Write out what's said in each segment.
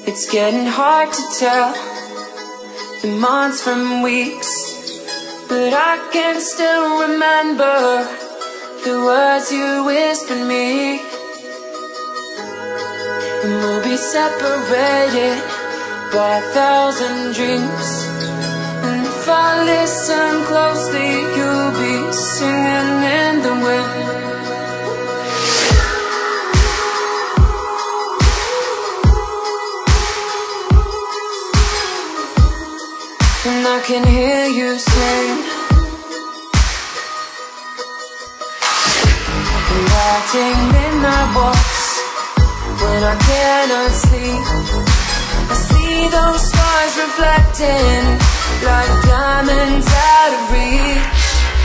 It's getting hard to tell the months from weeks, but I can still remember the words you whispered me. And we'll be separated by 1,000 dreams, and if I listen closely, you'll be singing in the wind. And I can hear you sing, and I take midnight walks when I cannot sleep. I see those stars reflecting like diamonds out of reach,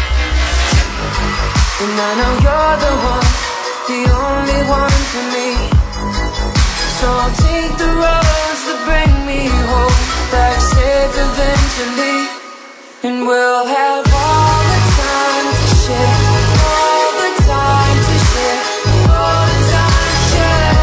and I know you're the one, the only one for me. So I'll take the roads that bring me home, back safe eventually. And we'll have all the time to share, all the time to share, all the time to share.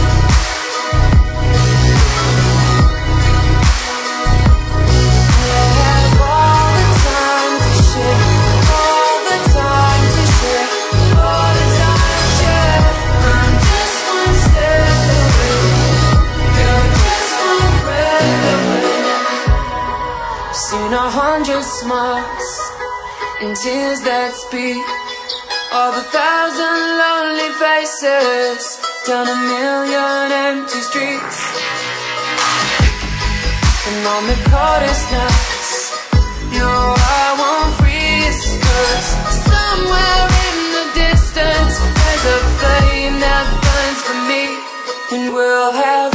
We'll have all the time to share, all the time to share, all the time to share. I'm just one step away, you're just one breath away. Seen 100 smiles and tears that speak, all the 1,000 lonely faces down 1,000,000 empty streets. And on the coldest nights, no, I won't freeze, 'cause somewhere in the distance there's a flame that burns for me. And we'll have